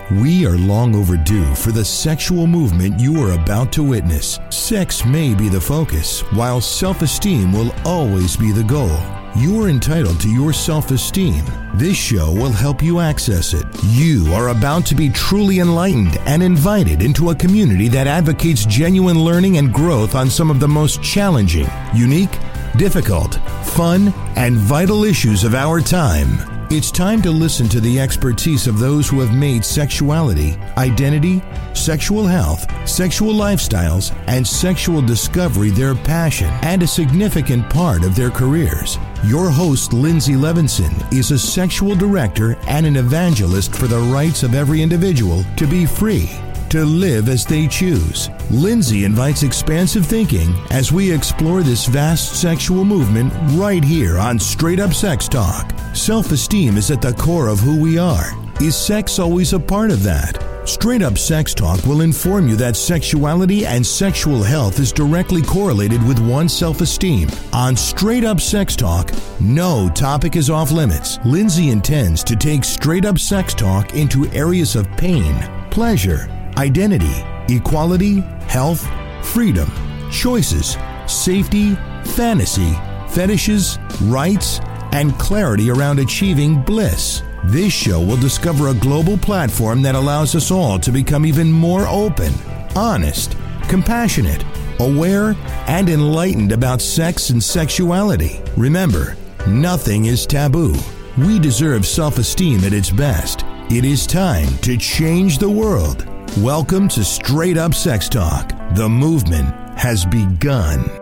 We are long overdue for the sexual movement you are about to witness. Sex may be the focus, while self-esteem will always be the goal. You are entitled to your self-esteem. This show will help you access it. You are about to be truly enlightened and invited into a community that advocates genuine learning and growth on some of the most challenging, unique, difficult, fun, and vital issues of our time. It's time to listen to the expertise of those who have made sexuality, identity, sexual health, sexual lifestyles, and sexual discovery their passion and a significant part of their careers. Your host, Lindsay Levinson, is a sexual director and an evangelist for the rights of every individual to be free, to live as they choose. Lindsay invites expansive thinking as we explore this vast sexual movement right here on Straight Up Sex Talk. Self-esteem is at the core of who we are. Is sex always a part of that? Straight Up Sex Talk will inform you that sexuality and sexual health is directly correlated with one's self-esteem. On Straight Up Sex Talk, no topic is off limits. Lindsay intends to take Straight Up Sex Talk into areas of pain, pleasure, identity, equality, health, freedom, choices, safety, fantasy, fetishes, rights, and clarity around achieving bliss. This show will discover a global platform that allows us all to become even more open, honest, compassionate, aware, and enlightened about sex and sexuality. Remember, nothing is taboo. We deserve self-esteem at its best. It is time to change the world. Welcome to Straight Up Sex Talk. The movement has begun.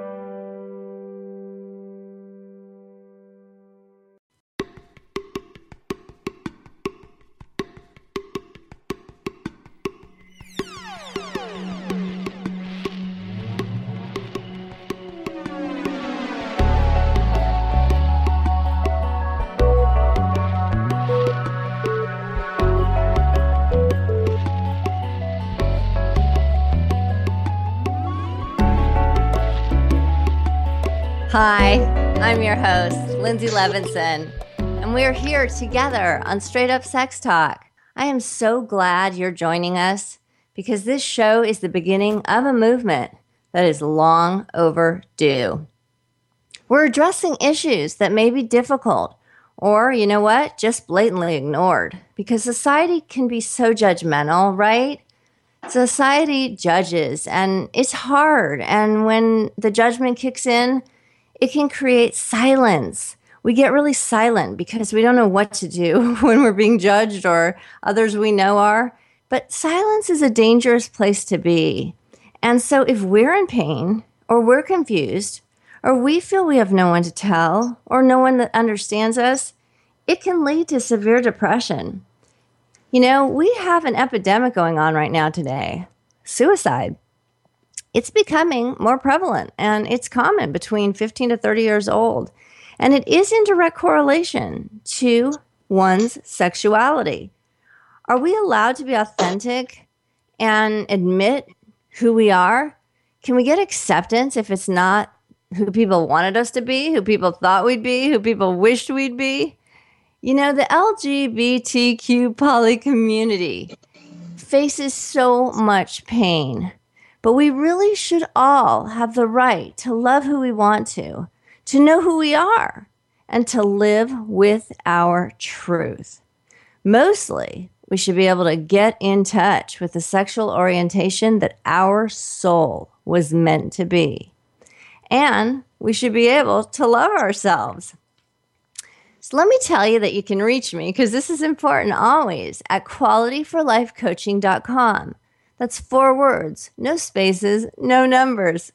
Hi, I'm your host, Lindsay Levinson, and we're here together on Straight Up Sex Talk. I am so glad you're joining us because this show is the beginning of a movement that is long overdue. We're addressing issues that may be difficult or, you know what, just blatantly ignored because society can be so judgmental, right? Society judges and it's hard, and when the judgment kicks in, it can create silence. We get really silent because we don't know what to do when we're being judged or others we know are. But silence is a dangerous place to be. And so if we're in pain or we're confused or we feel we have no one to tell or no one that understands us, it can lead to severe depression. You know, we have an epidemic going on right now today, suicide. It's becoming more prevalent, and it's common between 15 to 30 years old. And it is in direct correlation to one's sexuality. Are we allowed to be authentic and admit who we are? Can we get acceptance if it's not who people wanted us to be, who people thought we'd be, who people wished we'd be? You know, the LGBTQ poly community faces so much pain. But we really should all have the right to love who we want to know who we are, and to live with our truth. Mostly, we should be able to get in touch with the sexual orientation that our soul was meant to be. And we should be able to love ourselves. So let me tell you that you can reach me, because this is important always, at qualityforlifecoaching.com. That's 4 words, no spaces, no numbers,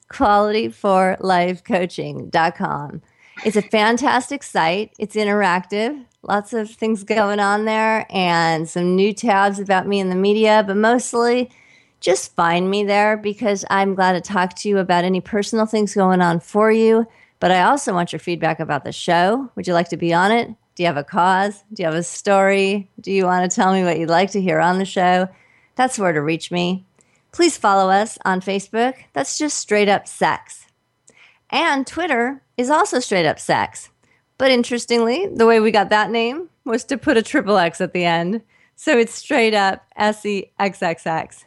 qualityforlifecoaching.com. It's a fantastic site. It's interactive, lots of things going on there, and some new tabs about me in the media, but mostly just find me there because I'm glad to talk to you about any personal things going on for you. But I also want your feedback about the show. Would you like to be on it? Do you have a cause? Do you have a story? Do you want to tell me what you'd like to hear on the show? That's where to reach me. Please follow us on Facebook. That's just Straight Up Sex. And Twitter is also Straight Up Sex. But interestingly, the way we got that name was to put a triple X at the end. So it's straight up SEXXX.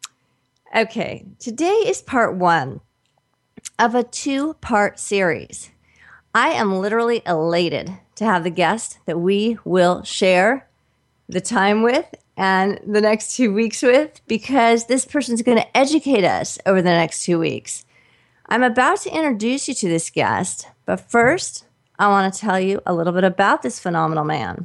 Okay, today is part 1 of a 2-part series. I am literally elated to have the guest that we will share the time with and the next 2 weeks with, because this person's going to educate us over the next 2 weeks. I'm about to introduce you to this guest, but first, I want to tell you a little bit about this phenomenal man.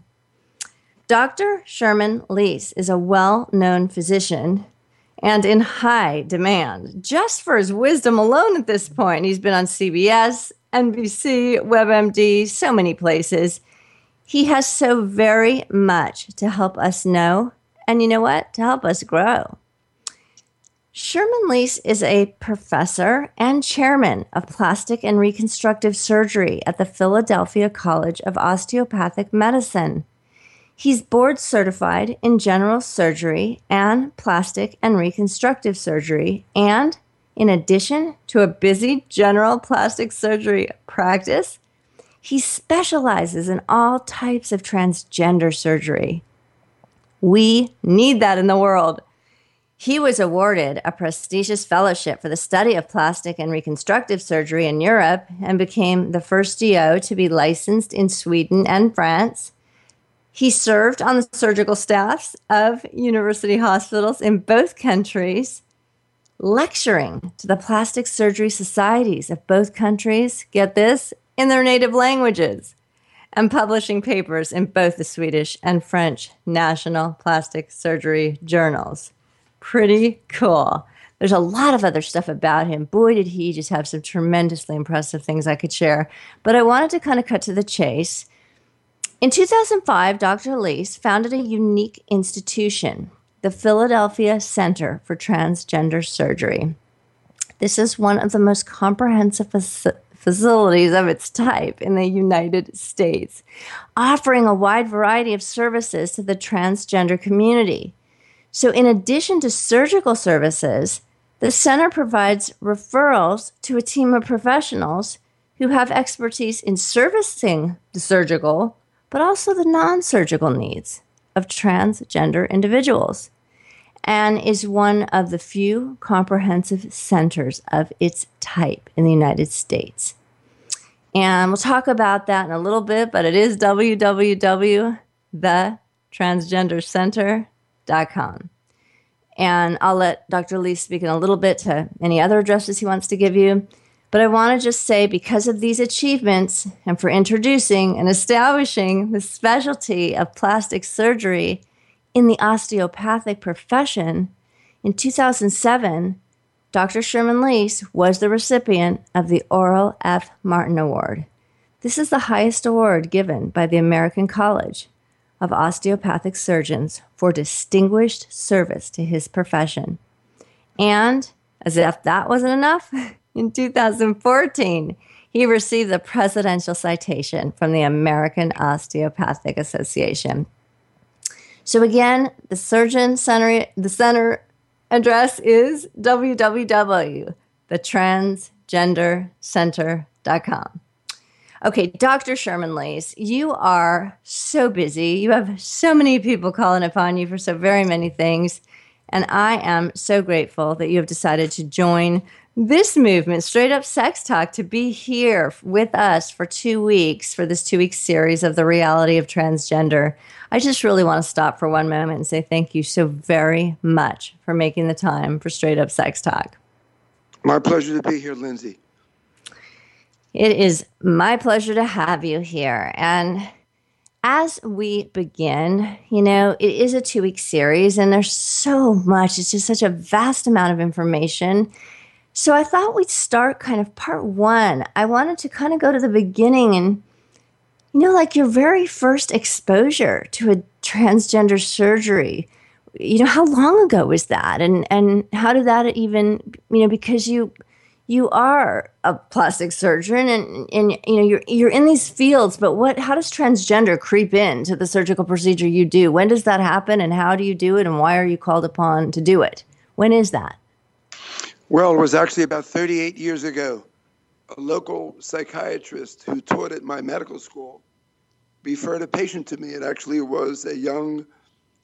Dr. Sherman Leese is a well-known physician and in high demand just for his wisdom alone at this point. He's been on CBS, NBC, WebMD, so many places. He has so very much to help us know, and you know what? To help us grow. Sherman Leese is a professor and chairman of plastic and reconstructive surgery at the Philadelphia College of Osteopathic Medicine. He's board certified in general surgery and plastic and reconstructive surgery, and in addition to a busy general plastic surgery practice, he specializes in all types of transgender surgery. We need that in the world. He was awarded a prestigious fellowship for the study of plastic and reconstructive surgery in Europe and became the first DO to be licensed in Sweden and France. He served on the surgical staffs of university hospitals in both countries, lecturing to the plastic surgery societies of both countries, get this, in their native languages, and publishing papers in both the Swedish and French national plastic surgery journals. Pretty cool. There's a lot of other stuff about him. Boy, did he just have some tremendously impressive things I could share. But I wanted to kind of cut to the chase. In 2005, Dr. Leese founded a unique institution, the Philadelphia Center for Transgender Surgery. This is one of the most comprehensive facilities of its type in the United States, offering a wide variety of services to the transgender community. So in addition to surgical services, the center provides referrals to a team of professionals who have expertise in servicing the surgical, but also the non-surgical needs of transgender individuals, and is one of the few comprehensive centers of its type in the United States. And we'll talk about that in a little bit, but it is www.thetransgendercenter.com. And I'll let Dr. Leese speak in a little bit to any other addresses he wants to give you. But I want to just say, because of these achievements and for introducing and establishing the specialty of plastic surgery in the osteopathic profession, in 2007, Dr. Sherman Leese was the recipient of the Oral F. Martin Award. This is the highest award given by the American College of Osteopathic Surgeons for distinguished service to his profession. And as if that wasn't enough, in 2014, he received the Presidential Citation from the American Osteopathic Association. So again, the center address is www.thetransgendercenter.com. Okay, Dr. Sherman Leese, you are so busy. You have so many people calling upon you for so very many things. And I am so grateful that you have decided to join this movement, Straight Up Sex Talk, to be here with us for 2 weeks for this 2-week series of the reality of transgender. I just really want to stop for one moment and say thank you so very much for making the time for Straight Up Sex Talk. My pleasure to be here, Lindsay. It is my pleasure to have you here. And as we begin, you know, it is a 2-week series and there's so much. It's just such a vast amount of information. So I thought we'd start kind of part 1. I wanted to kind of go to the beginning and, you know, like your very first exposure to a transgender surgery. You know, how long ago was that? And how did that even, you know, because you are a plastic surgeon and you know, you're in these fields, but how does transgender creep into the surgical procedure you do? When does that happen and how do you do it and why are you called upon to do it? When is that? Well, it was actually about 38 years ago. A local psychiatrist who taught at my medical school referred a patient to me. It actually was a young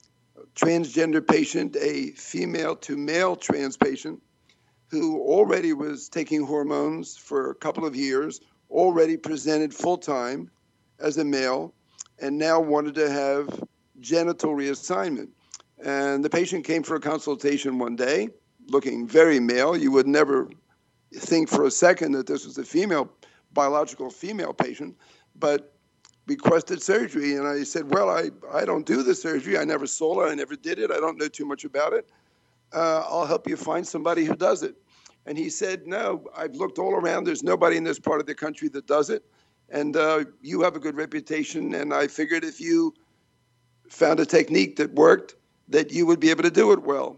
transgender patient, a female to male trans patient, who already was taking hormones for a couple of years, already presented full-time as a male, and now wanted to have genital reassignment. And the patient came for a consultation one day, looking very male. You would never think for a second that this was a female, biological female patient, but requested surgery. And I said, well, I don't do the surgery. I never saw it. I never did it. I don't know too much about it. I'll help you find somebody who does it. And he said, no, I've looked all around. There's nobody in this part of the country that does it. And you have a good reputation. And I figured if you found a technique that worked, that you would be able to do it well.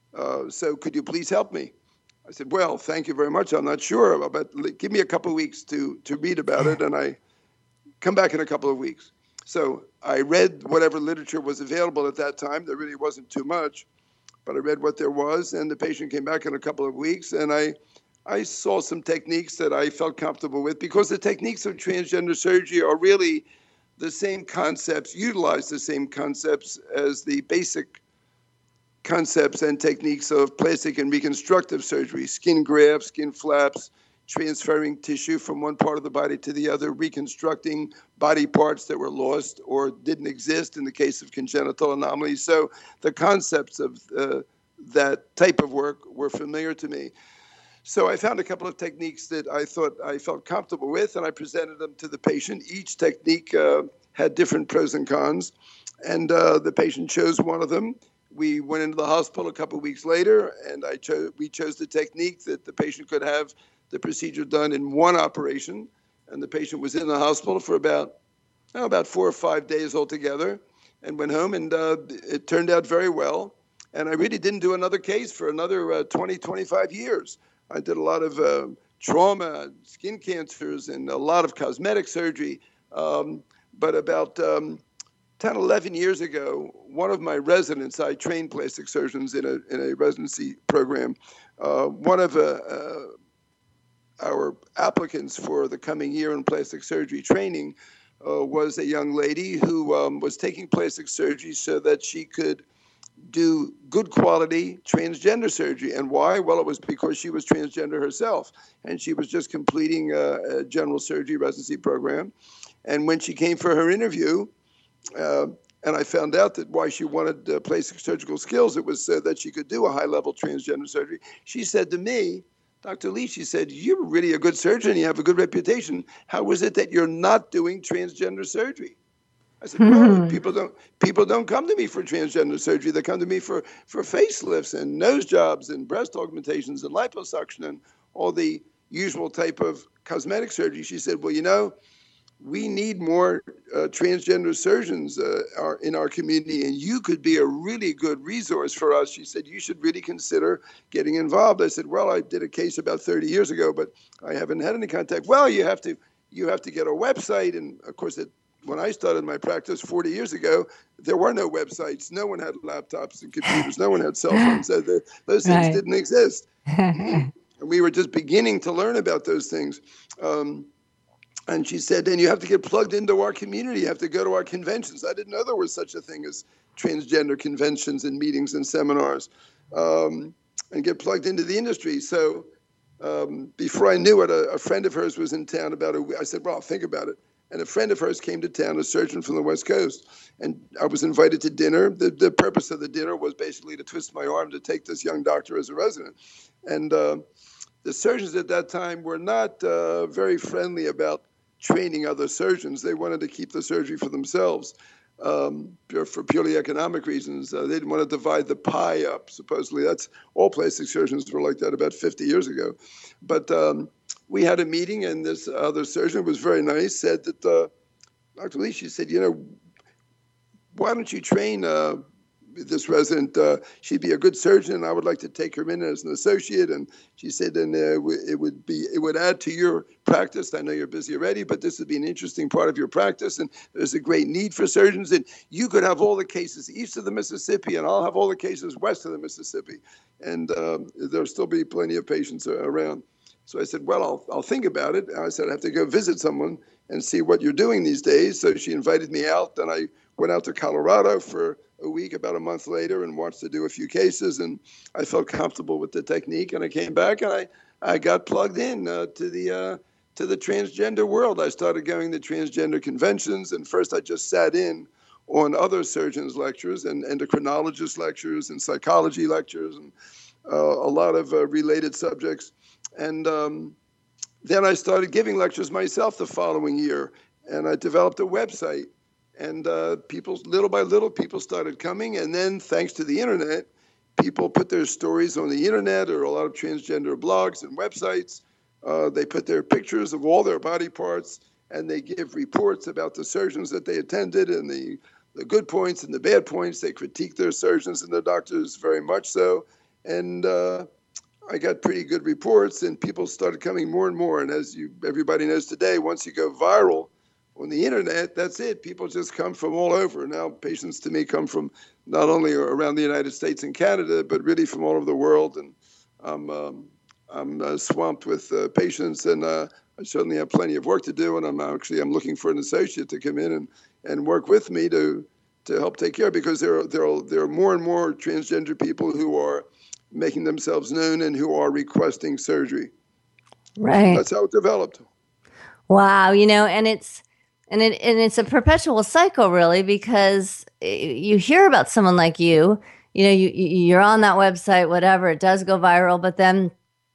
So could you please help me? I said, well, thank you very much. I'm not sure, but give me a couple of weeks to read about it. And I come back in a couple of weeks. So I read whatever literature was available at that time. There really wasn't too much, but I read what there was, and the patient came back in a couple of weeks, and I saw some techniques that I felt comfortable with, because the techniques of transgender surgery are really the same concepts, utilize the same concepts as the basic concepts and techniques of plastic and reconstructive surgery: skin grafts, skin flaps, transferring tissue from one part of the body to the other, reconstructing body parts that were lost or didn't exist in the case of congenital anomalies. So the concepts of that type of work were familiar to me. So I found a couple of techniques that I thought I felt comfortable with, and I presented them to the patient. Each technique had different pros and cons, and the patient chose one of them. We went into the hospital a couple of weeks later, and we chose the technique that the patient could have the procedure done in one operation, and the patient was in the hospital for about 4 or 5 days altogether, and went home, and it turned out very well. And I really didn't do another case for another 20, 25 years. I did a lot of trauma, skin cancers, and a lot of cosmetic surgery. But about 10, 11 years ago, one of my residents, I trained plastic surgeons in a residency program, one of our applicants for the coming year in plastic surgery training was a young lady who was taking plastic surgery so that she could do good quality transgender surgery. And why? Well, it was because she was transgender herself, and she was just completing a general surgery residency program. And when she came for her interview, and I found out that why she wanted plastic surgical skills, it was so that she could do a high-level transgender surgery. She said to me, Dr. Lee, she said, you're really a good surgeon. You have a good reputation. How is it that you're not doing transgender surgery? I said, well, people don't come to me for transgender surgery. They come to me for facelifts and nose jobs and breast augmentations and liposuction and all the usual type of cosmetic surgery. She said, well, we need more transgender surgeons in our community, and you could be a really good resource for us. She said, you should really consider getting involved. I said, well, I did a case about 30 years ago, but I haven't had any contact. Well, you have to get a website. And of course, when I started my practice 40 years ago, there were no websites. No one had laptops and computers. No one had cell phones. So those things didn't exist. And we were just beginning to learn about those things. And she said, then you have to get plugged into our community. You have to go to our conventions. I didn't know there was such a thing as transgender conventions and meetings and seminars, and get plugged into the industry. So before I knew it, a friend of hers was in town about a week. I said, well, I'll think about it. And a friend of hers came to town, a surgeon from the West Coast, and I was invited to dinner. The purpose of the dinner was basically to twist my arm to take this young doctor as a resident. And the surgeons at that time were not very friendly about training other surgeons. They wanted to keep the surgery for themselves for purely economic reasons. They didn't want to divide the pie up, supposedly. That's all plastic surgeons were like that about 50 years ago. But we had a meeting, and this other surgeon was very nice, said that, Dr. Lee, she said, why don't you train this resident? She'd be a good surgeon, and I would like to take her in as an associate. And she said, and it would add to your practice. I know you're busy already, but this would be an interesting part of your practice, and there's a great need for surgeons. And you could have all the cases east of the Mississippi, and I'll have all the cases west of the Mississippi, and there'll still be plenty of patients around. So I said, well, I'll think about it. And I said, I have to go visit someone and see what you're doing these days. So she invited me out. Then I went out to Colorado for a week about a month later and watched her do a few cases. And I felt comfortable with the technique. And I came back and I got plugged in to the transgender world. I started going to transgender conventions. And first I just sat in on other surgeons' lectures and endocrinologist lectures and psychology lectures and a lot of related subjects. And then I started giving lectures myself the following year, and I developed a website. And people, little by little, people started coming. And then, thanks to the internet, people put their stories on the internet, or a lot of transgender blogs and websites. They put their pictures of all their body parts, and they give reports about the surgeons that they attended and the good points and the bad points. They critique their surgeons and their doctors very much so. And I got pretty good reports, and people started coming more and more. And as everybody knows today, once you go viral on the internet, that's it. People just come from all over. Now, patients to me come from not only around the United States and Canada, but really from all over the world. And I'm swamped with patients, and I certainly have plenty of work to do. And I'm looking for an associate to come in and work with me to help take care, because there are more and more transgender people who are making themselves known and who are requesting surgery. Right. That's how it developed. Wow. And it's a perpetual cycle, really, because you hear about someone like you, you're on that website, whatever, it does go viral, but then,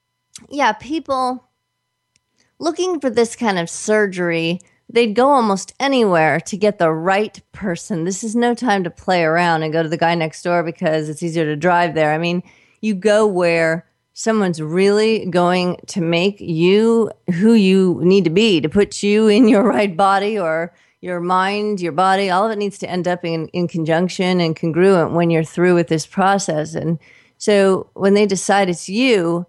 people looking for this kind of surgery, they'd go almost anywhere to get the right person. This is no time to play around and go to the guy next door because it's easier to drive there. I mean, you go where someone's really going to make you who you need to be, to put you in your right body, or your mind, your body. All of it needs to end up in conjunction and congruent when you're through with this process. And so when they decide it's you,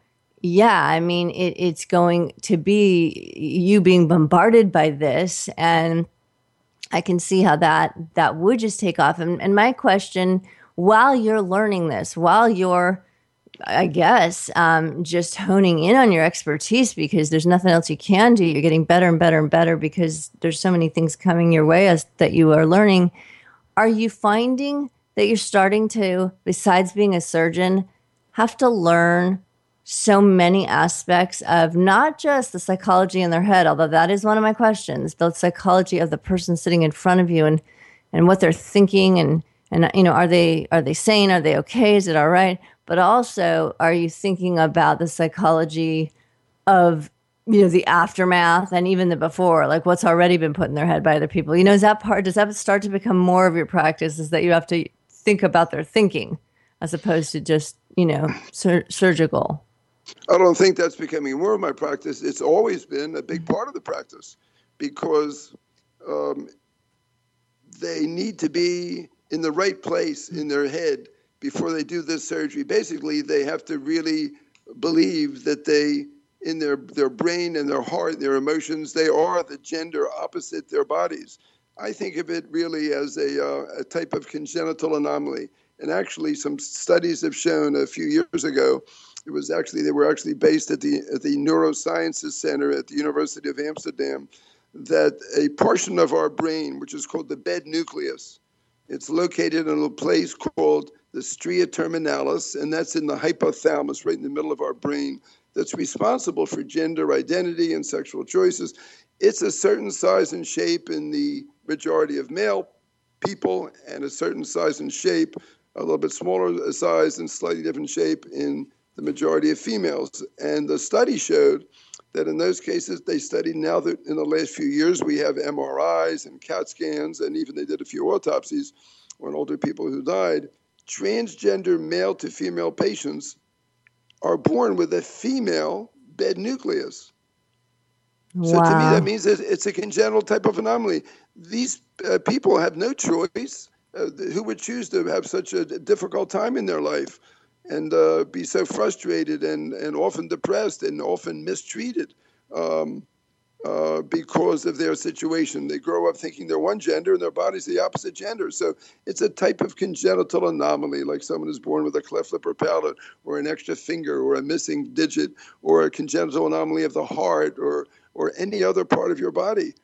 it's going to be you being bombarded by this. And I can see how that would just take off. And my question, while you're learning this, while you're, I guess, just honing in on your expertise, because there's nothing else you can do. You're getting better and better and better because there's so many things coming your way that you are learning. Are you finding that you're starting to, besides being a surgeon, have to learn so many aspects of not just the psychology in their head, although that is one of my questions, the psychology of the person sitting in front of you and what they're thinking and are they sane? Are they okay? Is it all right? But also, are you thinking about the psychology of, the aftermath and even the before, like what's already been put in their head by other people? Is that part, does that start to become more of your practice, is that you have to think about their thinking as opposed to just, surgical? I don't think that's becoming more of my practice. It's always been a big part of the practice, because they need to be in the right place in their head before they do this surgery. Basically, they have to really believe that they, in their brain and their heart, their emotions, they are the gender opposite their bodies. I think of it really as a type of congenital anomaly. And actually, some studies have shown a few years ago, they were actually based at the Neurosciences Center at the University of Amsterdam, that a portion of our brain, which is called the bed nucleus, it's located in a place called the stria terminalis, and that's in the hypothalamus, right in the middle of our brain, that's responsible for gender identity and sexual choices. It's a certain size and shape in the majority of male people, and a certain size and shape, a little bit smaller size and slightly different shape in the majority of females. And the study showed that in those cases, they studied, now that in the last few years we have MRIs and CAT scans, and even they did a few autopsies on older people who died, transgender male to female patients are born with a female bed nucleus. Wow. So to me, that means that it's a congenital type of anomaly. These people have no choice. Who would choose to have such a difficult time in their life and be so frustrated and often depressed and often mistreated? because of their situation. They grow up thinking they're one gender and their body's the opposite gender. So it's a type of congenital anomaly, like someone who's born with a cleft lip or palate, or an extra finger, or a missing digit, or a congenital anomaly of the heart, or any other part of your body.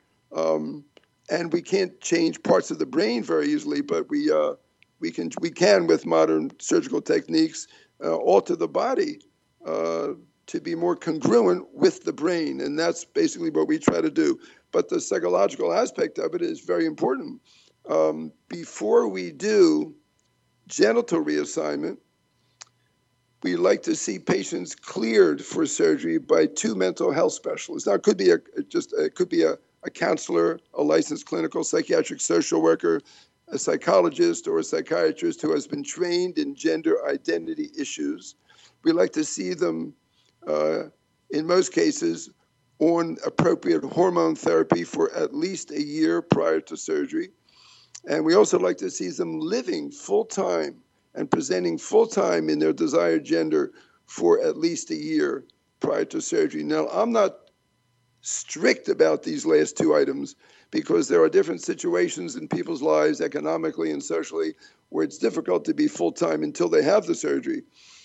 And we can't change parts of the brain very easily, but we can with modern surgical techniques alter the body to be more congruent with the brain, and that's basically what we try to do. But the psychological aspect of it is very important. Before we do genital reassignment, we like to see patients cleared for surgery by 2 mental health specialists. Now, it could be a counselor, a licensed clinical psychiatric social worker, a psychologist, or a psychiatrist who has been trained in gender identity issues. We like to see them, in most cases, on appropriate hormone therapy for at least a year prior to surgery. And we also like to see them living full-time and presenting full-time in their desired gender for at least a year prior to surgery. Now, I'm not strict about these last 2 items because there are different situations in people's lives, economically and socially, where it's difficult to be full-time until they have the surgery.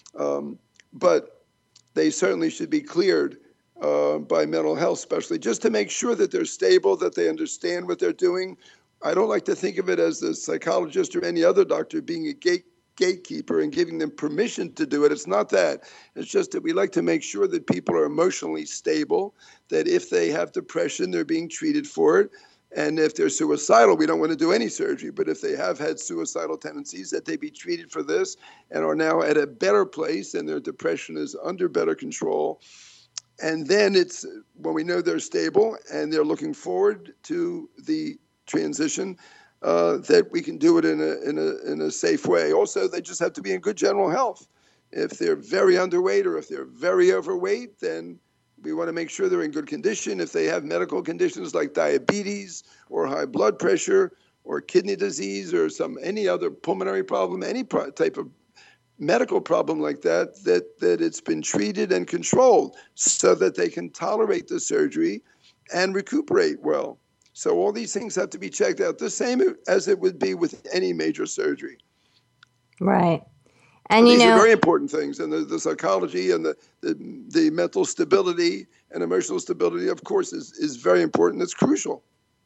But they certainly should be cleared by mental health, especially just to make sure that they're stable, that they understand what they're doing. I don't like to think of it as a psychologist or any other doctor being a gatekeeper and giving them permission to do it. It's not that. It's just that we like to make sure that people are emotionally stable, that if they have depression, they're being treated for it. And if they're suicidal, we don't want to do any surgery. But if they have had suicidal tendencies, that they be treated for this and are now at a better place and their depression is under better control. And then it's when we know they're stable and they're looking forward to the transition, that we can do it in a safe way. Also, they just have to be in good general health. If they're very underweight or if they're very overweight, then we want to make sure they're in good condition. If they have medical conditions like diabetes or high blood pressure or kidney disease or any other pulmonary problem, any type of medical problem like that it's been treated and controlled so that they can tolerate the surgery and recuperate well. So all these things have to be checked out, the same as it would be with any major surgery. Right. And these are very important things, and the psychology and the mental stability and emotional stability, of course, is very important. It's crucial.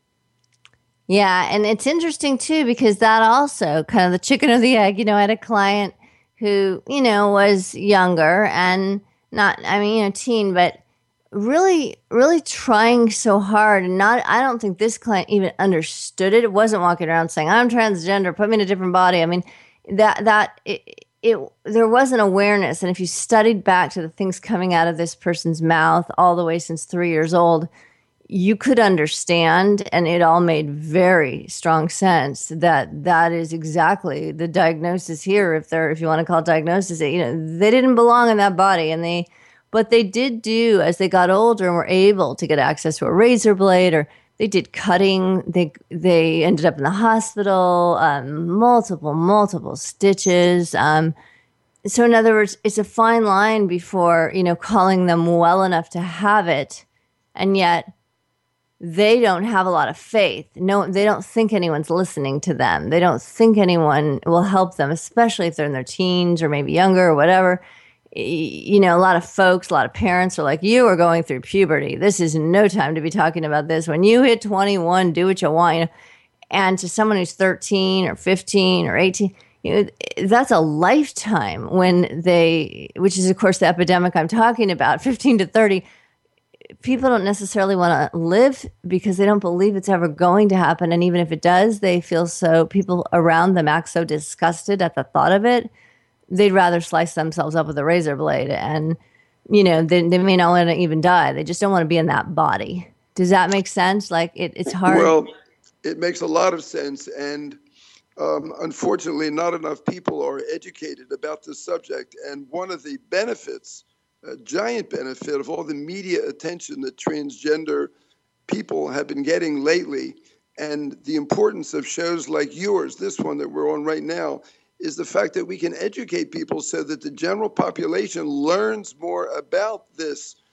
Yeah, and it's interesting too because that also kind of the chicken or the egg. I had a client who was younger and not, teen, but really, really trying so hard, and I don't think this client even understood it. It wasn't walking around saying, "I'm transgender, put me in a different body." I mean, there was an awareness, and if you studied back to the things coming out of this person's mouth all the way since 3 years old, you could understand, and it all made very strong sense that is exactly the diagnosis here. If you want to call it diagnosis, they didn't belong in that body, but they did do, as they got older and were able to get access to a razor blade, or they did cutting. They ended up in the hospital, multiple stitches. So in other words, it's a fine line before, calling them well enough to have it. And yet they don't have a lot of faith. No, they don't think anyone's listening to them. They don't think anyone will help them, especially if they're in their teens or maybe younger or whatever. A lot of folks, a lot of parents are like, you are going through puberty. This is no time to be talking about this. When you hit 21, do what you want. And to someone who's 13 or 15 or 18, that's a lifetime which is, of course, the epidemic I'm talking about, 15 to 30. People don't necessarily want to live because they don't believe it's ever going to happen. And even if it does, people around them act so disgusted at the thought of it. They'd rather slice themselves up with a razor blade, and they may not want to even die. They just don't want to be in that body. Does that make sense? Like it's hard. Well, it makes a lot of sense, and unfortunately, not enough people are educated about this subject. And one of the benefits, a giant benefit of all the media attention that transgender people have been getting lately, and the importance of shows like yours, this one that we're on right now, is the fact that we can educate people so that the general population learns more about this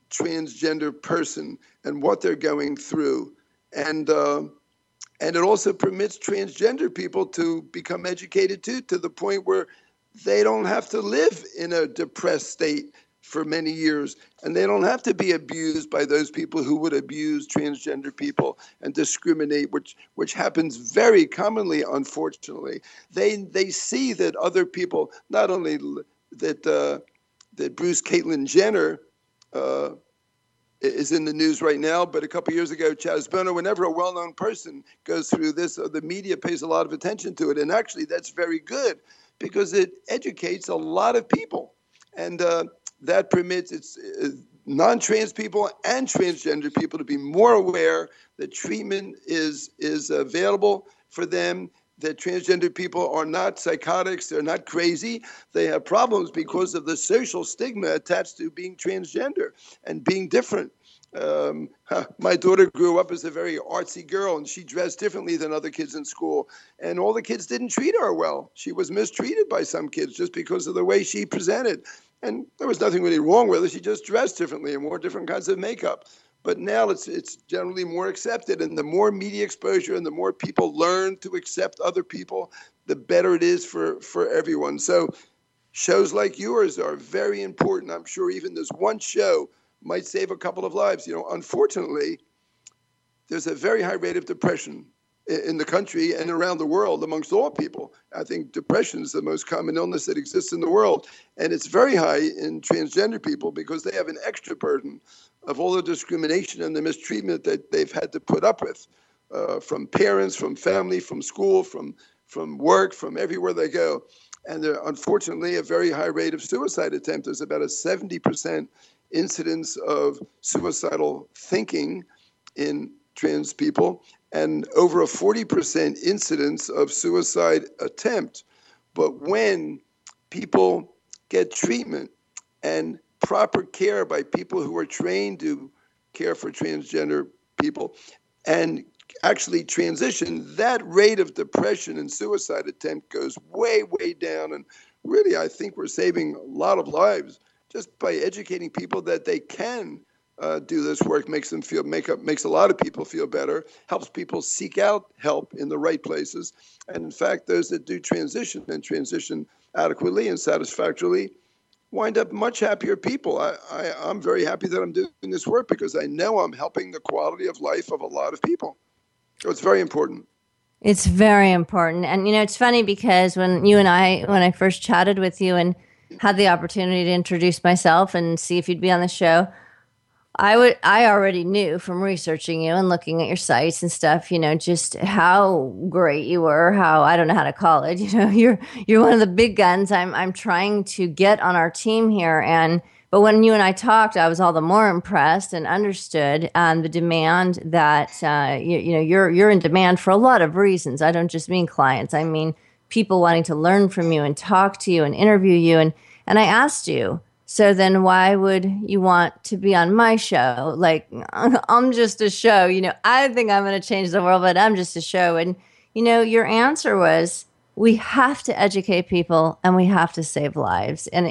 transgender person and what they're going through. And it also permits transgender people to become educated too, to the point where they don't have to live in a depressed state for many years, and they don't have to be abused by those people who would abuse transgender people and discriminate, which happens very commonly, unfortunately. They see that other people, not only that Bruce Caitlyn Jenner is in the news right now, but a couple of years ago, Chaz Bono, whenever a well-known person goes through this, the media pays a lot of attention to it. And actually, that's very good because it educates a lot of people. And that permits non-trans people and transgender people to be more aware that treatment is available for them, that transgender people are not psychotics, they're not crazy. They have problems because of the social stigma attached to being transgender and being different. My daughter grew up as a very artsy girl, and she dressed differently than other kids in school. And all the kids didn't treat her well. She was mistreated by some kids just because of the way she presented. And there was nothing really wrong with her. She just dressed differently and wore different kinds of makeup. But now it's generally more accepted. And the more media exposure and the more people learn to accept other people, the better it is for everyone. So shows like yours are very important. I'm sure even this one show might save a couple of lives. Unfortunately, there's a very high rate of depression in the country and around the world amongst all people. I think depression is the most common illness that exists in the world. And it's very high in transgender people because they have an extra burden of all the discrimination and the mistreatment that they've had to put up with from parents, from family, from school, from work, from everywhere they go. And there are, unfortunately, a very high rate of suicide attempts. There's about a 70% incidence of suicidal thinking in trans people and over a 40% incidence of suicide attempt. But when people get treatment and proper care by people who are trained to care for transgender people and actually transition, that rate of depression and suicide attempt goes way, way down. And really, I think we're saving a lot of lives just by educating people that they can do this work. Makes a lot of people feel better, helps people seek out help in the right places. And in fact, those that do transition and transition adequately and satisfactorily wind up much happier people. I'm very happy that I'm doing this work because I know I'm helping the quality of life of a lot of people. So it's very important. It's very important. And, it's funny because when I first chatted with you and had the opportunity to introduce myself and see if you'd be on the show, I already knew from researching you and looking at your sites and stuff, just how great you were, how, I don't know how to call it, you're one of the big guns I'm trying to get on our team here. But when you and I talked, I was all the more impressed and understood the demand that, you're in demand for a lot of reasons. I don't just mean clients. I mean people wanting to learn from you and talk to you and interview you. And I asked you, so then why would you want to be on my show? Like, I'm just a show. I think I'm going to change the world, but I'm just a show. And, your answer was, we have to educate people and we have to save lives. And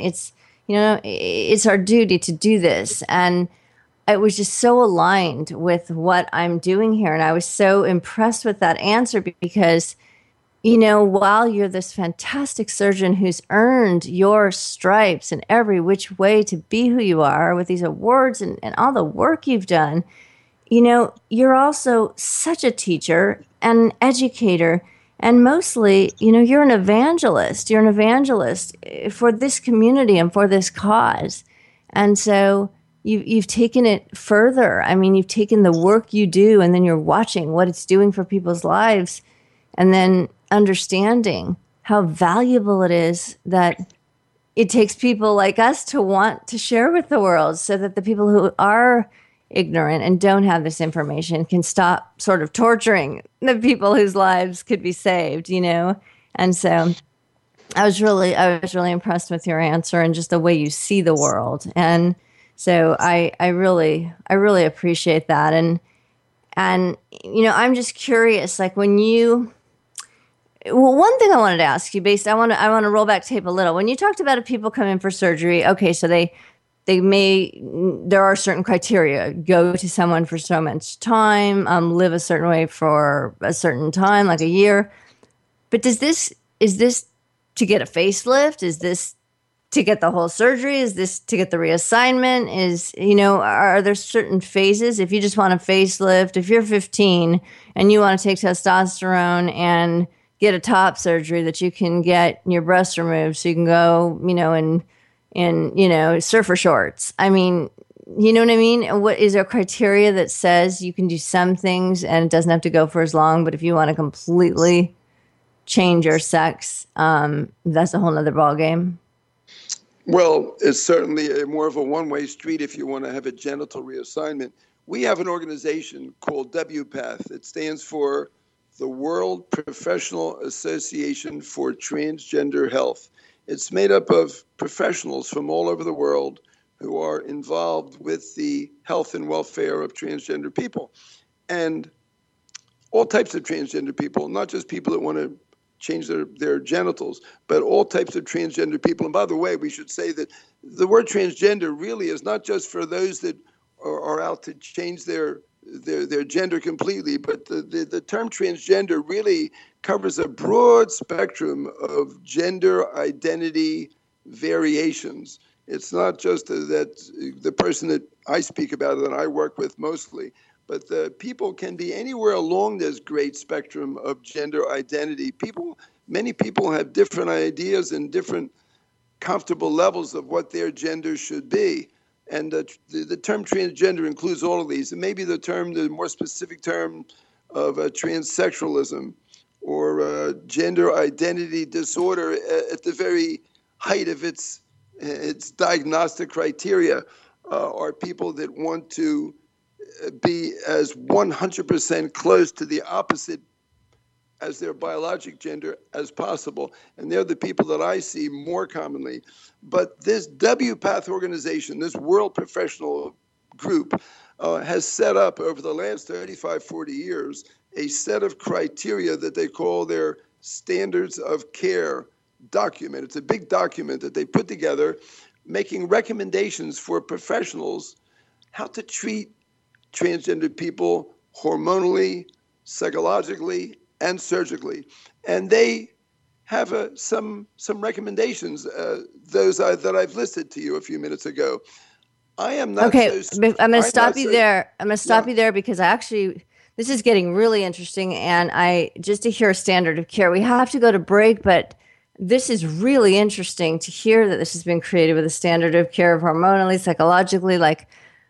it's our duty to do this. And it was just so aligned with what I'm doing here. And I was so impressed with that answer because, while you're this fantastic surgeon who's earned your stripes in every which way to be who you are with these awards and all the work you've done, you're also such a teacher and an educator. And mostly, you're an evangelist. You're an evangelist for this community and for this cause. And so you've taken it further. I mean, you've taken the work you do and then you're watching what it's doing for people's lives and then understanding how valuable it is that it takes people like us to want to share with the world so that the people who are ignorant and don't have this information can stop sort of torturing the people whose lives could be saved, And so I was really impressed with your answer and just the way you see the world. And so I really appreciate that. And I'm just curious, like one thing I wanted to ask you I want to roll back tape a little. When you talked about people coming for surgery, okay, so they there are certain criteria. Go to someone for so much time, live a certain way for a certain time, like a year. But is this to get a facelift? Is this to get the whole surgery? Is this to get the reassignment? Are there certain phases? If you just want a facelift, if you're 15 and you want to take testosterone and get a top surgery that you can get your breasts removed so you can go, in surfer shorts. I mean, you know what I mean? What is there a criteria that says you can do some things and it doesn't have to go for as long, but if you want to completely change your sex, that's a whole nother ballgame? Well, it's certainly more of a one-way street if you want to have a genital reassignment. We have an organization called WPATH. It stands for the World Professional Association for Transgender Health. It's made up of professionals from all over the world who are involved with the health and welfare of transgender people. And all types of transgender people, not just people that want to change their genitals, but all types of transgender people. And by the way, we should say that the word transgender really is not just for those that are out to change their gender completely, but the term transgender really covers a broad spectrum of gender identity variations. It's not just that the person that I speak about that I work with mostly, but the people can be anywhere along this great spectrum of gender identity. Many people have different ideas and different comfortable levels of what their gender should be. And the term transgender includes all of these. And maybe the more specific term of transsexualism or gender identity disorder at the very height of its diagnostic criteria are people that want to be as 100% close to the opposite as their biologic gender as possible. And they're the people that I see more commonly. But this WPATH organization, this world professional group, has set up over the last 35, 40 years a set of criteria that they call their standards of care document. It's a big document that they put together, making recommendations for professionals how to treat transgender people hormonally, psychologically, and surgically. And they have some recommendations, those that I've listed to you a few minutes ago. I am not okay. I'm going to stop you there. I'm going to stop you there because this is getting really interesting. And just to hear a standard of care, we have to go to break, but this is really interesting to hear that this has been created with a standard of care hormonally, psychologically, like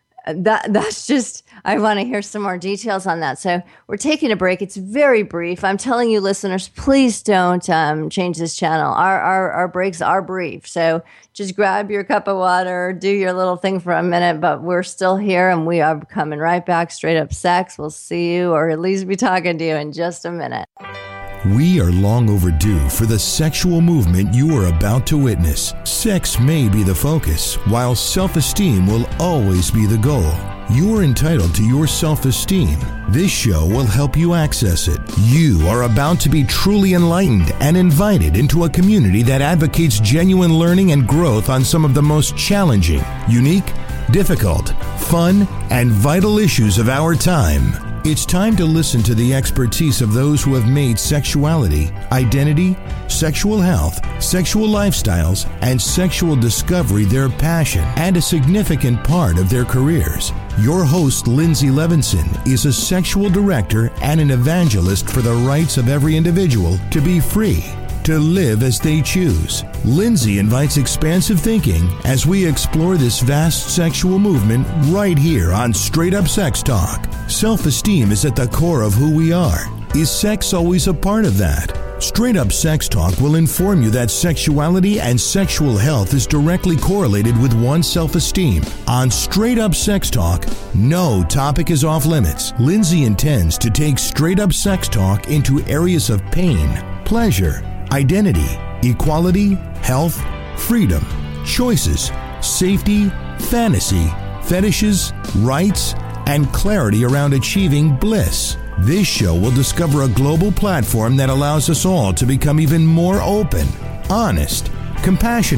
that's just, I want to hear some more details on that. So we're taking a break. It's very brief. I'm telling you, listeners, please don't change this channel. Our breaks are brief. So just grab your cup of water, do your little thing for a minute, but we're still here and we are coming right back. Straight Up Sex. We'll see you, or at least be talking to you in just a minute. We are long overdue for the sexual movement you are about to witness. Sex may be the focus, while self-esteem will always be the goal. You are entitled to your self-esteem. This show will help you access it. You are about to be truly enlightened and invited into a community that advocates genuine learning and growth on some of the most challenging, unique, difficult, fun, and vital issues of our time. It's time to listen to the expertise of those who have made sexuality, identity, sexual health, sexual lifestyles, and sexual discovery their passion and a significant part of their careers. Your host, Lindsay Levinson, is a sexual director and an evangelist for the rights of every individual to be free, to live as they choose. Lindsay invites expansive thinking as we explore this vast sexual movement right here on Straight Up Sex Talk. Self-esteem is at the core of who we are. Is sex always a part of that? Straight Up Sex Talk will inform you that sexuality and sexual health is directly correlated with one's self-esteem. On Straight Up Sex Talk, no topic is off limits. Lindsay intends to take Straight Up Sex Talk into areas of pain, pleasure, identity, equality, health, freedom, choices, safety, fantasy, fetishes, rights, and clarity around achieving bliss. This show will discover a global platform that allows us all to become even more open, honest, compassionate,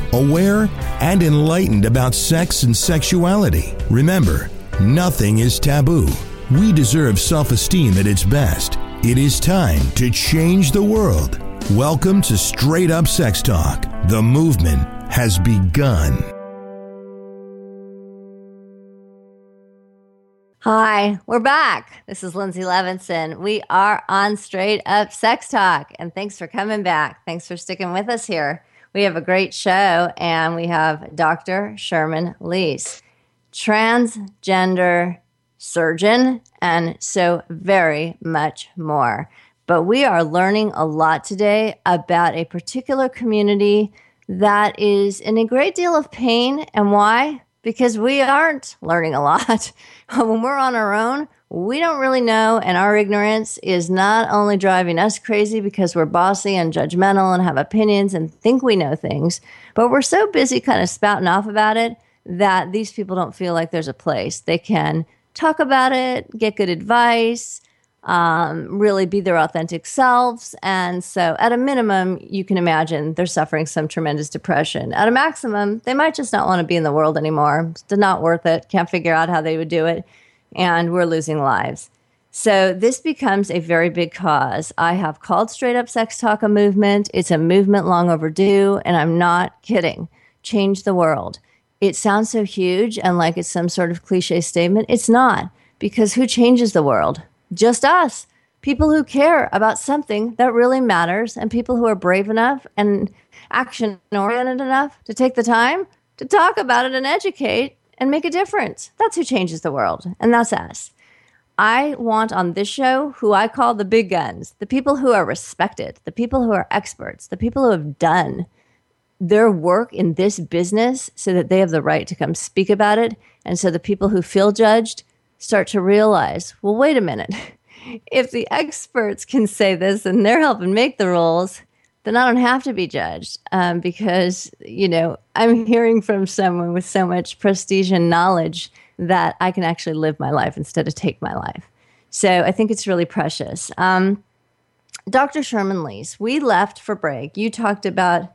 aware, and enlightened about sex and sexuality. Remember, nothing is taboo. We deserve self-esteem at its best. It is time to change the world. Welcome to Straight Up Sex Talk. The movement has begun. Hi, we're back. This is Lindsay Levinson. We are on Straight Up Sex Talk, and thanks for coming back. Thanks for sticking with us here. We have a great show, and we have Dr. Sherman Leese, transgender surgeon, and so very much more. But we are learning a lot today about a particular community that is in a great deal of pain. And why? Because we aren't learning a lot. When we're on our own, we don't really know, and our ignorance is not only driving us crazy because we're bossy and judgmental and have opinions and think we know things, but we're so busy kind of spouting off about it that these people don't feel like there's a place. They can talk about it, get good advice, really be their authentic selves. And so at a minimum, you can imagine they're suffering some tremendous depression. At a maximum, they might just not want to be in the world anymore. It's not worth it. Can't figure out how they would do it. And we're losing lives. So this becomes a very big cause. I have called Straight Up Sex Talk a movement. It's a movement long overdue, and I'm not kidding. Change the world. It sounds so huge and like it's some sort of cliche statement. It's not, because who changes the world? Just us, people who care about something that really matters, and people who are brave enough and action-oriented enough to take the time to talk about it and educate and make a difference. That's who changes the world, and that's us. I want on this show who I call the big guns, the people who are respected, the people who are experts, the people who have done their work in this business so that they have the right to come speak about it, and so the people who feel judged start to realize, well, wait a minute. If the experts can say this and they're helping make the rules, then I don't have to be judged because, I'm hearing from someone with so much prestige and knowledge that I can actually live my life instead of take my life. So I think it's really precious. Dr. Sherman Leese, we left for break. You talked about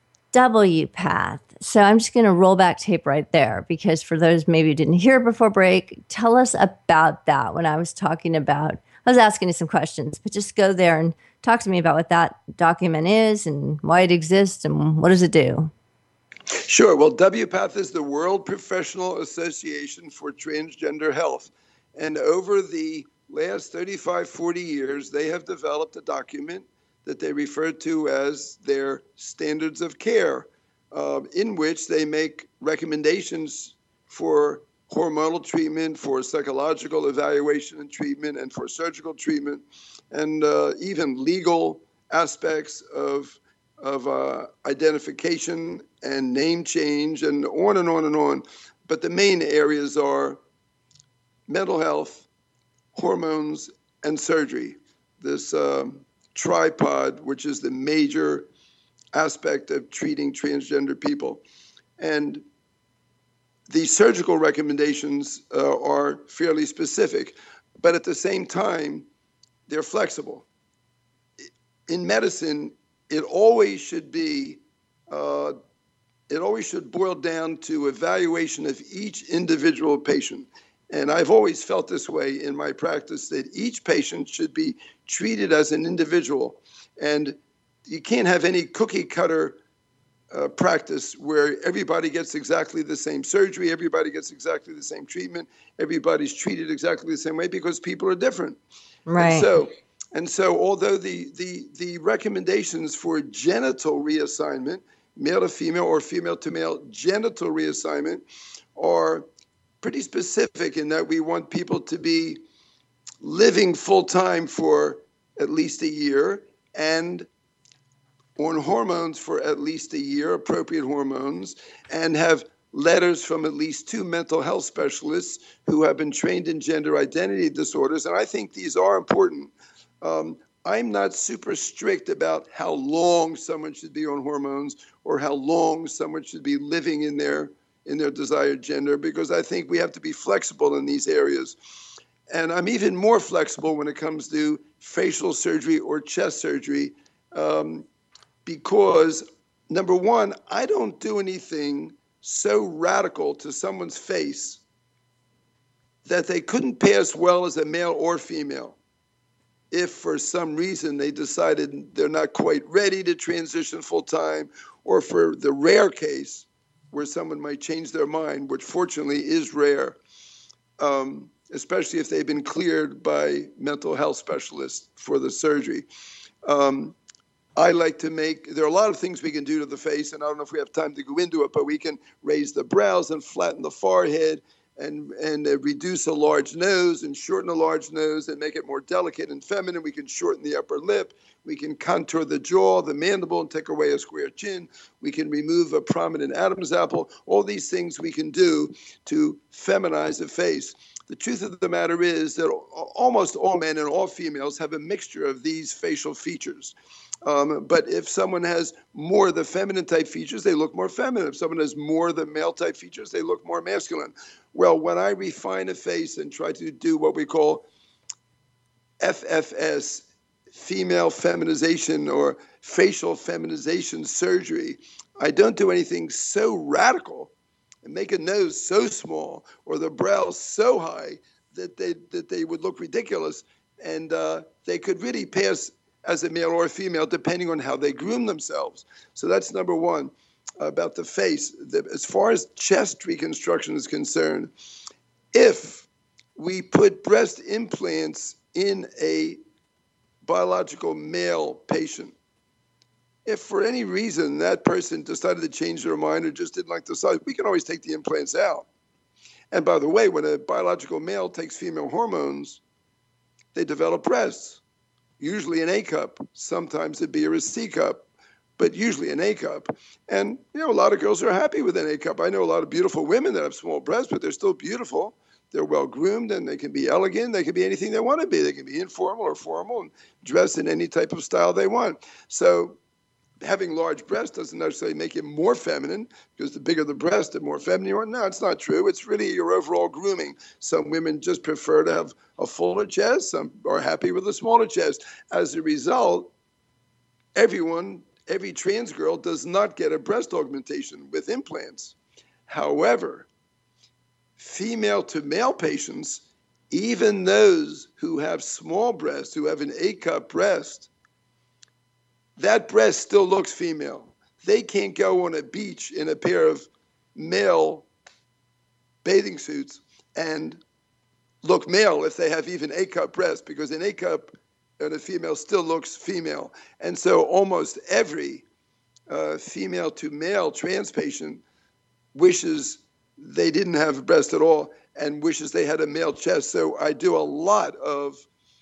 WPATH. So I'm just going to roll back tape right there because for those maybe who didn't hear before break, tell us about that. When I was asking you some questions, but just go there and talk to me about what that document is and why it exists and what does it do? Sure. Well, WPATH is the World Professional Association for Transgender Health. And over the last 35, 40 years, they have developed a document that they refer to as their standards of care, in which they make recommendations for hormonal treatment, for psychological evaluation and treatment, and for surgical treatment, and even legal aspects of identification and name change, and on and on and on. But the main areas are mental health, hormones, and surgery. This tripod, which is the major aspect of treating transgender people. And the surgical recommendations are fairly specific, but at the same time, they're flexible. In medicine, it always should boil down to evaluation of each individual patient. And I've always felt this way in my practice, that each patient should be treated as an individual. And you can't have any cookie cutter practice where everybody gets exactly the same surgery, everybody gets exactly the same treatment, everybody's treated exactly the same way, because people are different. Right. And so although the recommendations for genital reassignment, male to female or female to male genital reassignment, are pretty specific in that we want people to be living full-time for at least a year and on hormones for at least a year, appropriate hormones, and have letters from at least 2 mental health specialists who have been trained in gender identity disorders. And I think these are important. I'm not super strict about how long someone should be on hormones or how long someone should be living in their desired gender, because I think we have to be flexible in these areas. And I'm even more flexible when it comes to facial surgery or chest surgery, because Number one, I don't do anything so radical to someone's face that they couldn't pass well as a male or female. If for some reason they decided they're not quite ready to transition full time, or for the rare case where someone might change their mind, which fortunately is rare, especially if they've been cleared by mental health specialists for the surgery. I like to there are a lot of things we can do to the face, and I don't know if we have time to go into it, but we can raise the brows and flatten the forehead, and reduce a large nose and shorten a large nose and make it more delicate and feminine. We can shorten the upper lip. We can contour the jaw, the mandible, and take away a square chin. We can remove a prominent Adam's apple. All these things we can do to feminize the face. The truth of the matter is that almost all men and all females have a mixture of these facial features. But if someone has more of the feminine type features, they look more feminine. If someone has more of the male type features, they look more masculine. Well, when I refine a face and try to do what we call FFS, female feminization or facial feminization surgery, I don't do anything so radical and make a nose so small or the brows so high that they would look ridiculous, and they could really pass as a male or a female, depending on how they groom themselves. So that's number one about the face. As far as chest reconstruction is concerned, if we put breast implants in a biological male patient, if for any reason that person decided to change their mind or just didn't like the size, we can always take the implants out. And by the way, when a biological male takes female hormones, they develop breasts. Usually an A cup, sometimes it'd be a C cup, but usually an A cup. And, a lot of girls are happy with an A cup. I know a lot of beautiful women that have small breasts, but they're still beautiful. They're well groomed and they can be elegant. They can be anything they want to be. They can be informal or formal and dress in any type of style they want. So having large breasts doesn't necessarily make you more feminine, because the bigger the breast, the more feminine you are. No, it's not true. It's really your overall grooming. Some women just prefer to have a fuller chest. Some are happy with a smaller chest. As a result, every trans girl does not get a breast augmentation with implants. However, female to male patients, even those who have small breasts, who have an A-cup breast, that breast still looks female. They can't go on a beach in a pair of male bathing suits and look male if they have even A-cup breasts, because an A-cup and a female still looks female. And so almost every female to male trans patient wishes they didn't have a breast at all and wishes they had a male chest. So I do a lot of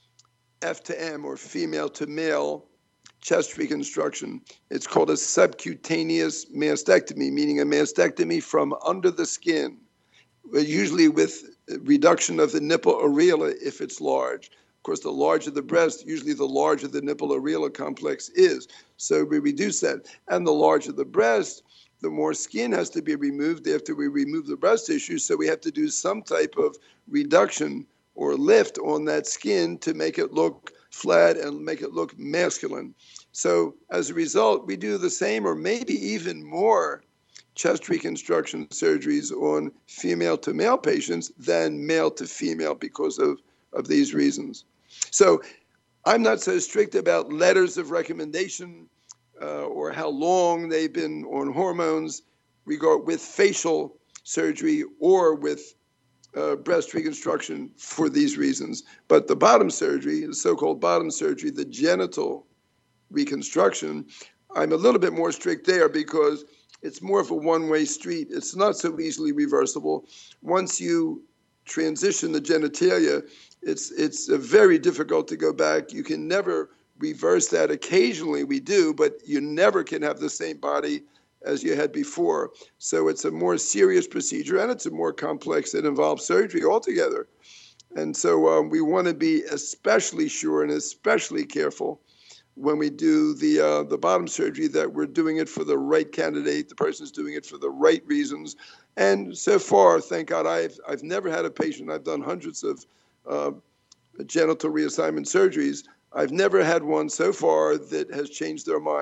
F to M, or female to male, chest reconstruction. It's called a subcutaneous mastectomy, meaning a mastectomy from under the skin, usually with reduction of the nipple areola if it's large. Of course, the larger the breast, usually the larger the nipple areola complex is. So we reduce that. And the larger the breast, the more skin has to be removed after we remove the breast tissue. So we have to do some type of reduction or lift on that skin to make it look flat and make it look masculine. So as a result, we do the same or maybe even more chest reconstruction surgeries on female to male patients than male to female because of these reasons. So I'm not so strict about letters of recommendation or how long they've been on hormones with facial surgery or with breast reconstruction for these reasons. But the bottom surgery, the so-called bottom surgery, the genital reconstruction, I'm a little bit more strict there because it's more of a one-way street. It's not so easily reversible. Once you transition the genitalia, it's very difficult to go back. You can never reverse that. Occasionally we do, but you never can have the same body as you had before. So it's a more serious procedure, and it's a more complex that involves surgery altogether. And so we want to be especially sure and especially careful when we do the bottom surgery that we're doing it for the right candidate, the person's doing it for the right reasons. And so far, thank God, I've never had a patient. I've done hundreds of genital reassignment surgeries. I've never had one so far that has changed their mind.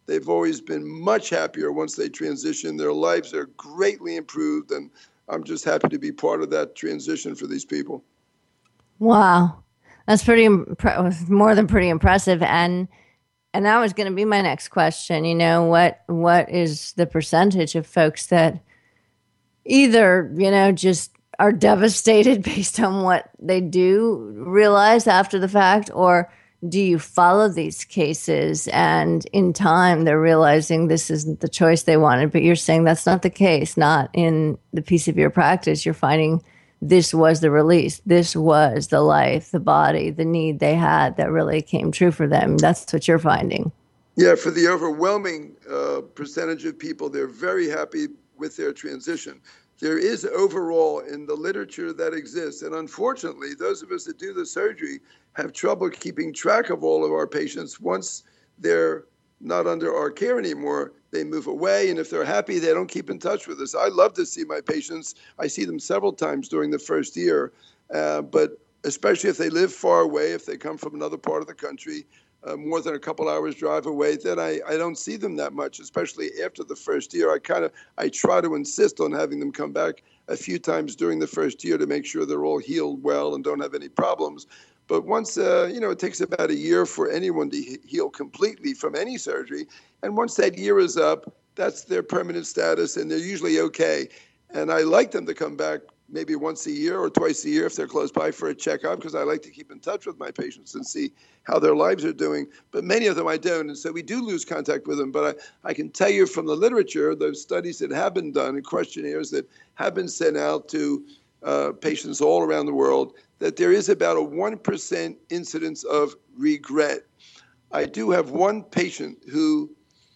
they've always been much happier once they transition. Their lives are greatly improved, and I'm just happy to be part of that transition for these people. Wow. That's more than pretty impressive. And that was going to be my next question. What is the percentage of folks that either, just are devastated based on what they do realize after the fact, or do you follow these cases and in time they're realizing this isn't the choice they wanted? But you're saying that's not the case, not in the piece of your practice. You're finding this was the release. This was the life, the body, the need they had that really came true for them. That's what you're finding. Yeah, for the overwhelming percentage of people, they're very happy with their transition. There is overall in the literature that exists, and unfortunately, those of us that do the surgery have trouble keeping track of all of our patients. Once they're not under our care anymore, they move away, and if they're happy, they don't keep in touch with us. I love to see my patients. I see them several times during the first year, but especially if they live far away, if they come from another part of the country, more than a couple hours drive away, then I don't see them that much, especially after the first year. I try to insist on having them come back a few times during the first year to make sure they're all healed well and don't have any problems. But once, it takes about a year for anyone to heal completely from any surgery. And once that year is up, that's their permanent status, and they're usually okay. And I like them to come back maybe once a year or twice a year if they're close by for a checkup, because I like to keep in touch with my patients and see how their lives are doing. But many of them I don't, and so we do lose contact with them. But I can tell you from the literature, those studies that have been done and questionnaires that have been sent out to patients all around the world, that there is about a 1% incidence of regret. I do have one patient who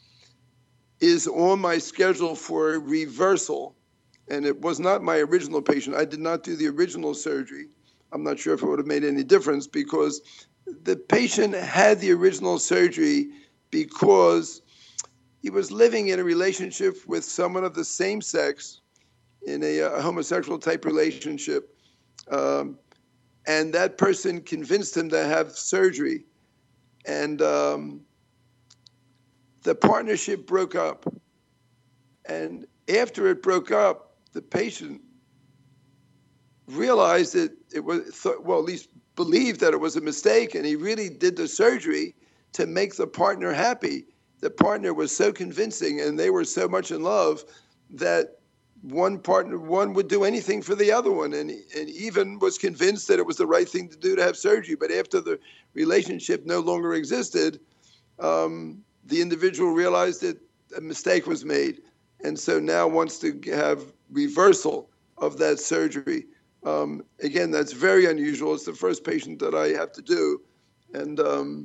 is on my schedule for a reversal, and it was not my original patient. I did not do the original surgery. I'm not sure if it would have made any difference, because the patient had the original surgery because he was living in a relationship with someone of the same sex in a homosexual type relationship. And that person convinced him to have surgery. And the partnership broke up. And after it broke up, the patient realized that it was, at least believed that it was a mistake, and he really did the surgery to make the partner happy. The partner was so convincing, and they were so much in love that one would do anything for the other one, and even was convinced that it was the right thing to do to have surgery. But after the relationship no longer existed, the individual realized that a mistake was made, and so now wants to have reversal of that surgery. Again, that's very unusual. It's the first patient that I have to do, and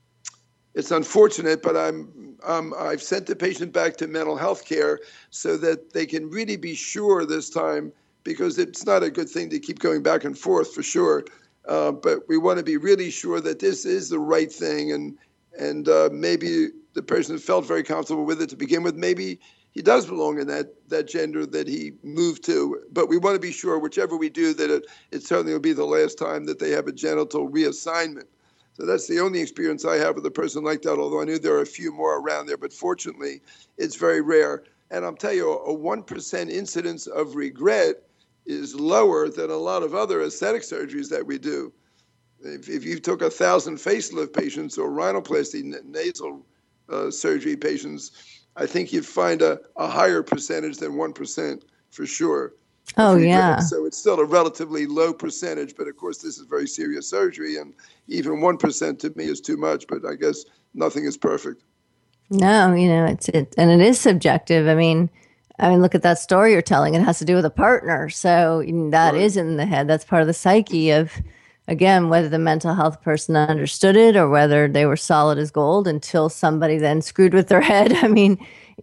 it's unfortunate, but I've sent the patient back to mental health care so that they can really be sure this time, because it's not a good thing to keep going back and forth for sure. But we want to be really sure that this is the right thing, and maybe the person felt very comfortable with it to begin with. Maybe he does belong in that gender that he moved to, but we want to be sure, whichever we do, that it certainly will be the last time that they have a genital reassignment. So that's the only experience I have with a person like that, although I knew there are a few more around there, but fortunately, it's very rare. And I'll tell you, a 1% incidence of regret is lower than a lot of other aesthetic surgeries that we do. If you took 1,000 facelift patients or rhinoplasty nasal surgery patients, I think you'd find a higher percentage than 1% for sure. Oh, yeah. So it's still a relatively low percentage, but of course this is very serious surgery, and even 1% to me is too much, but I guess nothing is perfect. No, and it is subjective. I mean, look at that story you're telling. It has to do with a partner. So that is in the head. That's part of the psyche of, again, whether the mental health person understood it or whether they were solid as gold until somebody then screwed with their head. I mean,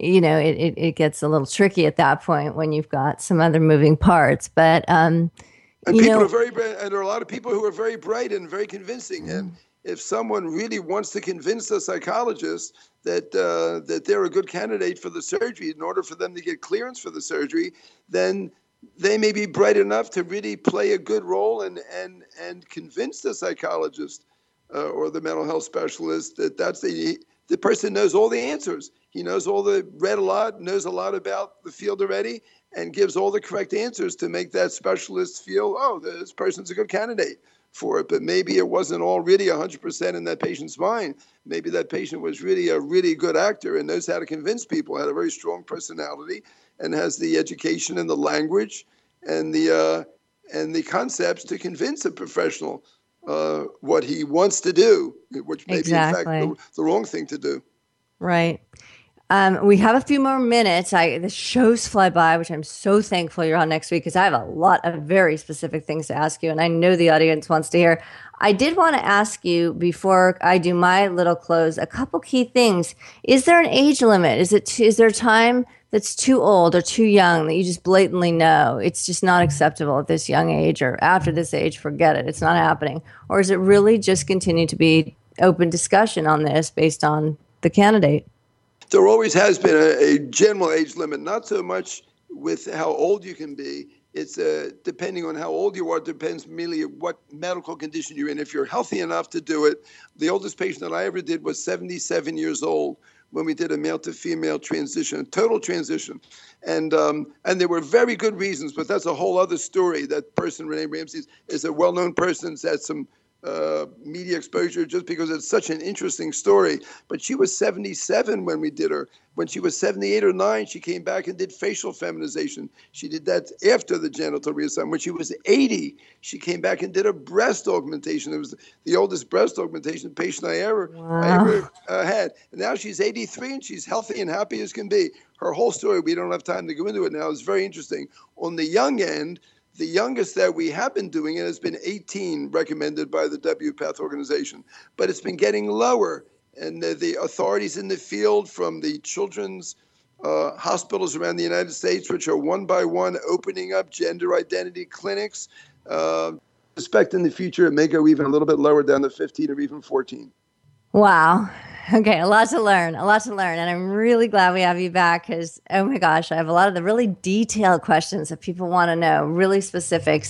it gets a little tricky at that point when you've got some other moving parts. But and people are very bright, and there are a lot of people who are very bright and very convincing. And if someone really wants to convince a psychologist that they're a good candidate for the surgery, in order for them to get clearance for the surgery, then they may be bright enough to really play a good role and convince the psychologist or the mental health specialist that that's the the person knows all the answers. He knows read a lot, knows a lot about the field already, and gives all the correct answers to make that specialist feel, oh, this person's a good candidate for it. But maybe it wasn't all really 100% in that patient's mind. Maybe that patient was really a really good actor and knows how to convince people, had a very strong personality, and has the education and the language and the concepts to convince a professional what he wants to do, which may be, in fact, the wrong thing to do. Right. We have a few more minutes. The shows fly by, which I'm so thankful you're on next week, because I have a lot of very specific things to ask you, and I know the audience wants to hear. I did want to ask you, before I do my little close, a couple key things. Is there an age limit? Is there time that's too old or too young that you just blatantly know it's just not acceptable at this young age, or after this age, forget it, it's not happening? Or is it really just continue to be open discussion on this based on the candidate? There always has been a general age limit, not so much with how old you can be. It's depending on how old you are, depends merely what medical condition you're in. If you're healthy enough to do it, the oldest patient that I ever did was 77 years old when we did a male to female transition, a total transition. And there were very good reasons, but that's a whole other story. That person, Renee Ramsey, is a well-known person, has had some media exposure just because it's such an interesting story. But she was 77 when we did her. When she was 78 or 9, she came back and did facial feminization. She did that after the genital reassignment. When she was 80, she came back and did a breast augmentation. It was the oldest breast augmentation patient I ever had. And now she's 83 and she's healthy and happy as can be. Her whole story, we don't have time to go into it now, is very interesting. On the young end, the youngest that we have been doing it has been 18, recommended by the WPATH organization. But it's been getting lower. And the authorities in the field, from the children's hospitals around the United States, which are one by one opening up gender identity clinics, suspect in the future it may go even a little bit lower, down to 15 or even 14. Wow. Okay, a lot to learn. And I'm really glad we have you back, because, oh my gosh, I have a lot of the really detailed questions that people want to know, really specifics.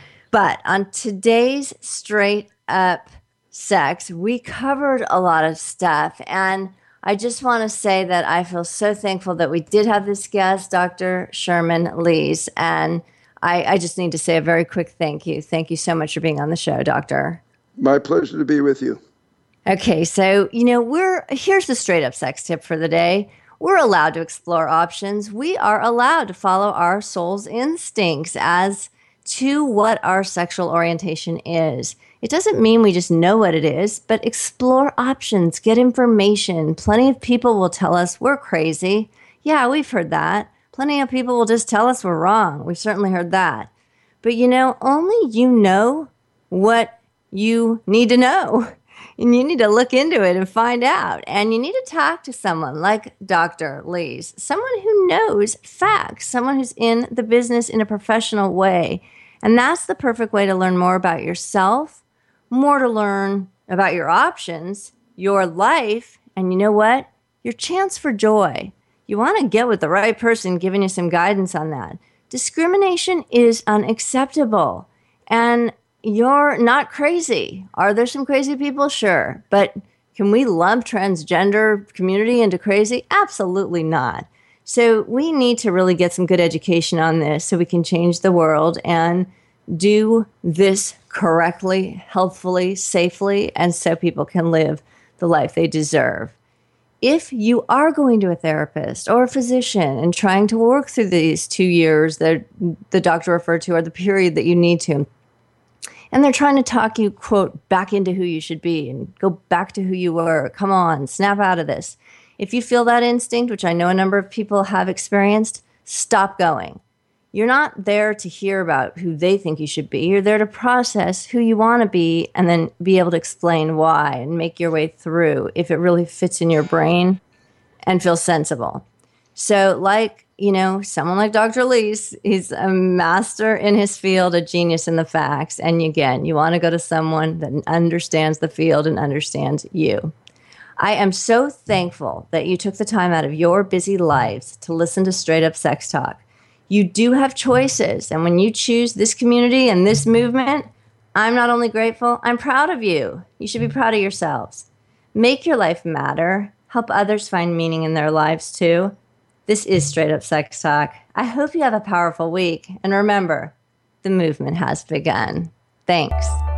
But on today's Straight Up Sex, we covered a lot of stuff. And I just want to say that I feel so thankful that we did have this guest, Dr. Sherman Lees. And I just need to say a very quick thank you. Thank you so much for being on the show, Doctor. My pleasure to be with you. Okay, so, here's the straight up sex tip for the day. We're allowed to explore options. We are allowed to follow our soul's instincts as to what our sexual orientation is. It doesn't mean we just know what it is, but explore options, get information. Plenty of people will tell us we're crazy. Yeah, we've heard that. Plenty of people will just tell us we're wrong. We've certainly heard that. But only you know what you need to know. And you need to look into it and find out. And you need to talk to someone like Dr. Lees, someone who knows facts, someone who's in the business in a professional way. And that's the perfect way to learn more about yourself, more to learn about your options, your life, and you know what? Your chance for joy. You want to get with the right person giving you some guidance on that. Discrimination is unacceptable. And you're not crazy. Are there some crazy people? Sure. But can we lump transgender community into crazy? Absolutely not. So we need to really get some good education on this so we can change the world and do this correctly, healthfully, safely, and so people can live the life they deserve. If you are going to a therapist or a physician and trying to work through these 2 years that the doctor referred to, or the period that you need to, and they're trying to talk you, quote, back into who you should be and go back to who you were. Come on, snap out of this. If you feel that instinct, which I know a number of people have experienced, stop going. You're not there to hear about who they think you should be. You're there to process who you want to be and then be able to explain why and make your way through if it really fits in your brain and feels sensible. So someone like Dr. Lees, he's a master in his field, a genius in the facts. And again, you want to go to someone that understands the field and understands you. I am so thankful that you took the time out of your busy lives to listen to Straight Up Sex Talk. You do have choices. And when you choose this community and this movement, I'm not only grateful, I'm proud of you. You should be proud of yourselves. Make your life matter. help others find meaning in their lives too. This is Straight Up Sex Talk. I hope you have a powerful week. And remember, the movement has begun. Thanks.